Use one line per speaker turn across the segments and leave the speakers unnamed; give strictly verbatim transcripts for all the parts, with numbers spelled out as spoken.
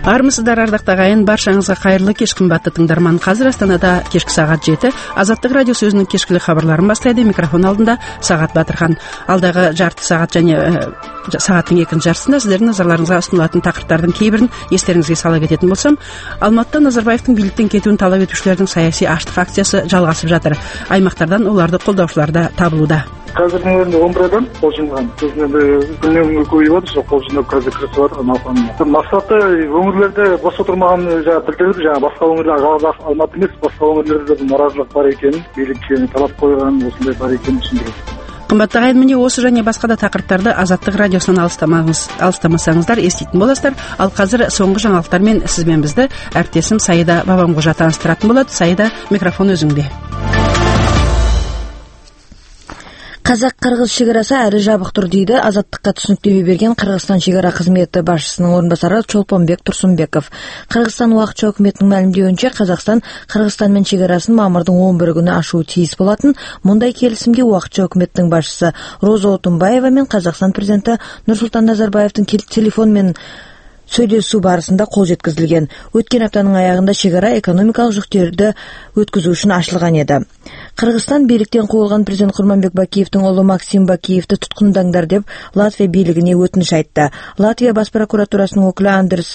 Армысыздар, ардактуу агайын, баршаңызга кайырлы кеш, кымбаттуу тыңдарман. Азыр Астанада кечки саат жети. Азаттык радиосу өзүнүн кечкилик кабарларын баштайды. Микрофон алдында Сагат Батырхан. Алдагы жарты саат және сааттын экинчи жартысында сиздердин назарларыңызга ұсынылатын тақырыптардын кейбирин эстериңизге сала кететін болсам, Алматыда Назарбаевдин бийликтен кетүүн талап этүүчүлөрдүн саясий аштык акциясы жалгасып жатыр. Аймактардан уларды колдоочулар да табылууда.
Қазірдің өзінде он бір адам қол жинаған. Сосын енді күннен көбейіп жатыр, сол қол жинап қазір кірісіп жатыр науқанына. Мақсаты өңірлерде бос отырмаған жаңа білдіріп, жаңа басқа өңірлер, жалғыз Алматы емес, басқа өңірлерде де наразылық бар екенін, билікке талап қойған осындай бар екенін түсіндіреді.
Кымбаттуу агайын, міне осы және басқа да тақырыптарды Азаттык радиосунан алыстамаңыз, алыстамасаңыздар еститин боласыздар. Ал қазір соңғы жаңалықтармен сизбен бизди әріптесім Саида Бабамқожа таныстыратын болады. Саида, микрофон өзүңдө.
Казак-кыргыз шекарасы әрі жабық тұр дейді Азаттыққа түсініктеме берген Қырғызстан шекара қызметі басшысының орынбасары Чолпонбек Турсунбеков. Қырғызстан уақытша үкіметінің мәлімдеуінше, Қазақстан Қырғызстанмен шекарасын мамырдың он бірі күні ашуы тиіс болатын. Мұндай келісімге уақытша үкіметтің басшысы Роза Отунбаева мен Қазақстан президенті Нұрсұлтан Назарбаевтың телефонмен сөйлесу барысында қол жеткізілген. Өткен аптаның аяғында шекара экономикалық жүктерді өткізу үшін ашылған еді. Қырғызстан биліктен қуылған президент Құрманбек Бакиевтің ұлы Максим Бакиевті тұтқындаңдар деп Латвия билігіне өтініш айтты. Латвия бас прокуратурасының өкілі Андрес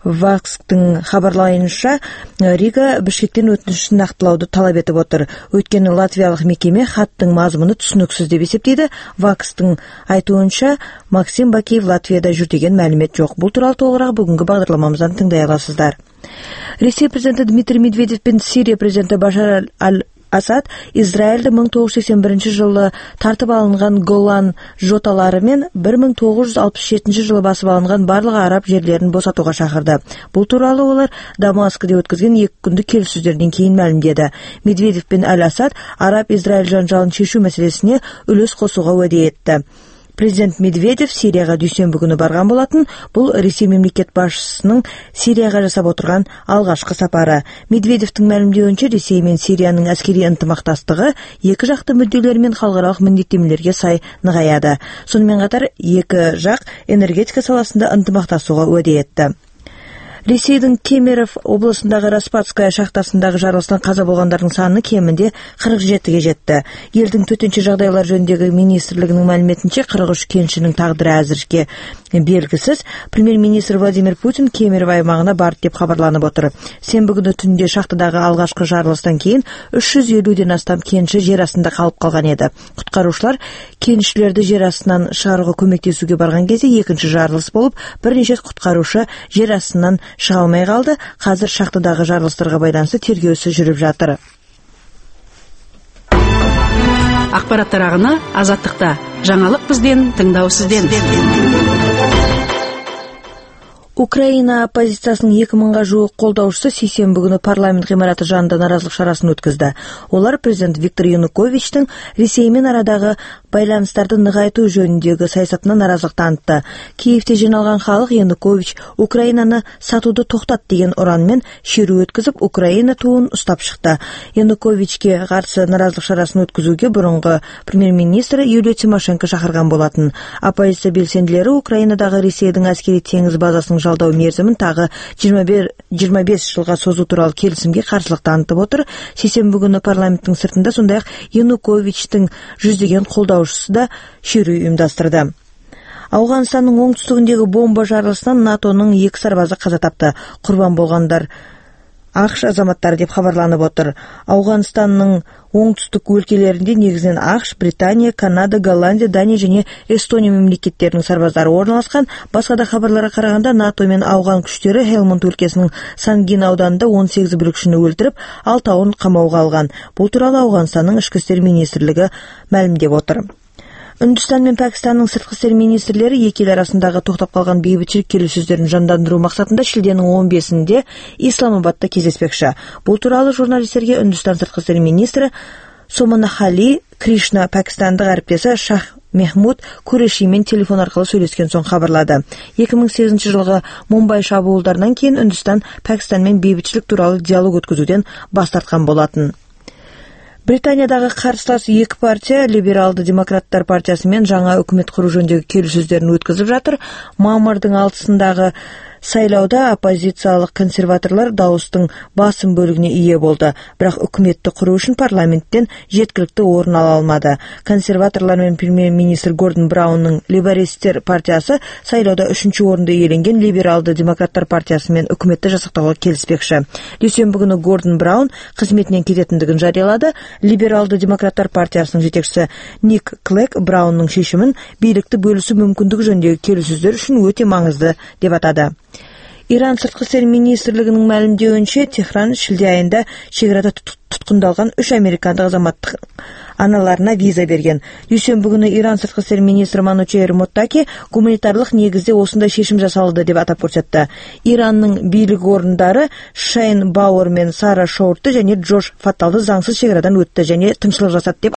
Вакстың хабарлайынша, Рига Бішкектен өтінішін нақтылауды талап етіп отыр. Өйткені латвиялық мекеме хаттың мазмұны түсініксіз деп есептейді. Вакстың айтуынша, Максим Бакиев Латвияда жүр деген мәлімет жоқ. Бұл туралы толығырақ бүгінгі бағдарламамыздан тыңдай аласыздар. Ресей президенті Дмитрий Медведев пен Сирия президенті Башар аль-Асад Израильді мың тоғыз жүз сексен бірінші жылы тартып алынған Голан жоталары мен бір мың тоғыз жүз алпыс жетінші жылы басып алынған барлық араб жерлерін босатуға шақырды. Бұл туралы олар Дамаскіде өткізген екі күндік келіссөздерден кейін мәлімдеді. Медведев пен аль-Асад араб-Израиль жанжалын шешу мәселесіне үлес қосуға уәде етті. Президент Медведев Сирияға дүйсенбі күні барған болатын. Бұл Ресей мемлекет басшысының Сирияға жасап отырған алғашқы сапары. Медведевтің мәлімдеуінше, Ресей мен Сирияның әскери ынтымақтастығы екі жақты мүдделер мен халықаралық міндеттемелерге сай нығаяды. Сонымен қатар екі жақ энергетика саласында ынтымақтасуға уәде етті. Ресейдің Кемерово облысындағы Распадская шахтасындағы жарылыстан қаза болғандардың саны кемінде қырық жетіге жетті. Елдің төтенше жағдайлар жөніндегі министрлігінің мәліметінше, қырық үш кеншінің тағдыры әзірге белгісіз. Премьер-министр Владимир Путин Кемерово аймағына барды деп хабарланып отыр. Сенбі күні түнде шахтадағы алғашқы жарылыстан кейін үш жүз елуден астам кенші жер астында қалып қалған еді. Құтқарушылар кеншілерді жер астынан шығаруға көмектесуге барған кезде екінші жарылыс болып, бірнеше құтқарушы жер астынан шыға алмай қалды. Қазір шахтадағы жарылыстарға байланысты тергеу ісі жүріп жатыр.
Ақпараттар ағыны Азаттықта. Жаңалық бізден, тыңдау сізден.
Украина оппозициясының екі мыңға жуық қолдаушысы сейсенбі күні парламент ғимараты жанында наразылық шарасын өткізді. Олар президент Виктор Януковичтің Ресеймен арадағы байланыстарды нығайту жөніндегі саясатына наразылық танытты. Киевте жиналған халық Янукович Украинаны сатуды тоқтат деген ұранмен шеру өткізіп, Украина туын ұстап шықты. Януковичке қарсы наразылық шарасын өткізуге бұрынғы премьер-министрі Юлия Тимошенко шақырған болатын. Оппозиция белсенділері Украинадағы Ресейдің әскери теңіз базасының жалдау мерзімін тағы жиырма бес жылға созу туралы келісімге қарсылық танытып отыр. Сейсенбі күні парламенттің сыртында сондай-ақ Януковичтің жүздеген қолдаушысы да шеру ұйымдастырды. Ауғанстанның оңтүстігіндегі бомба жарылысынан натоның екі сарбазы қаза тапты. Құрбан болғандар ақш азаматтары деп хабарланып отыр. Ауғанстанның оңтүстік өлкелерінде негізінен ақш, Британия, Канада, Голландия, Дания және Эстония мемлекеттерінің сарбаздары орналасқан. Басқа да хабарларға қарағанда, НАТО мен ауған күштері Хелмонд өлкесінің Сангин ауданында он сегіз бүлікшіні өлтіріп, алтауын қамауға алған. Бұл туралы Ауғанстанның ішкі істер министрлігі мәлімдеп отыр. Үндістан мен Пәкістанның сыртқы істер министрлері екі ел арасындағы тоқтап қалған бейбітшілік келіссөздерін жандандыру мақсатында шілденің он бесінде Исламабадта кездеспекші. Бұл туралы журналистерге Үндістан сыртқы істер министрі Сомонахали Кришна пәкістандық әріптесі Шах Мехмуд Курешимен телефон арқылы сөйлескен соң хабарлады. екі мың сегізінші жылғы Мумбай шабуылдарынан кейін Үндістан Пәкістанмен бейбітшілік туралы диалог өткізуден бас тартқан болатын. Британиядағы қарсылас екі партия, либералды демократтар партиясы мен жаңа үкімет құру жөніндегі келіссөздерін өткізіп жатыр. Мамырдың алтысындағы Сайлауда оппозициялық консерваторлар дауыстың басым бөлігіне ие болды, бірақ үкіметті құру үшін парламенттен жеткілікті орын ала алмады. Консерваторлар мен премьер-министр Гордон Браунның лейбористер партиясы сайлауда үшінші орынды иеленген либералды демократтар партиясы мен үкіметті жасақтауға келіспекші. Дүйсенбі күні Гордон Браун қызметінен кететіндігін жариялады. Либералды демократтар партиясының жетекшісі Ник Клэг Браунның шешімін билікті бөлісу мүмкіндігі жөніндегі келіссөздер үшін өте маңызды деп атады. Иран сыртқы істер министрлігінің мәлімдеуінше, Техран шілде айында шекарада тұтқындалған үш американдық азаматтық аналарына виза берген. Дүйсенбі күні Иран сыртқы істер министрі Манучейр Моттаки гуманитарлық негізде осындай шешім жасалды деп атап көрсетті. Иранның билік орындары Шейн Бауэр мен Сара Шоуртты және Джош Фатталды заңсыз шекарадан өтті және тыңшылық жасады деп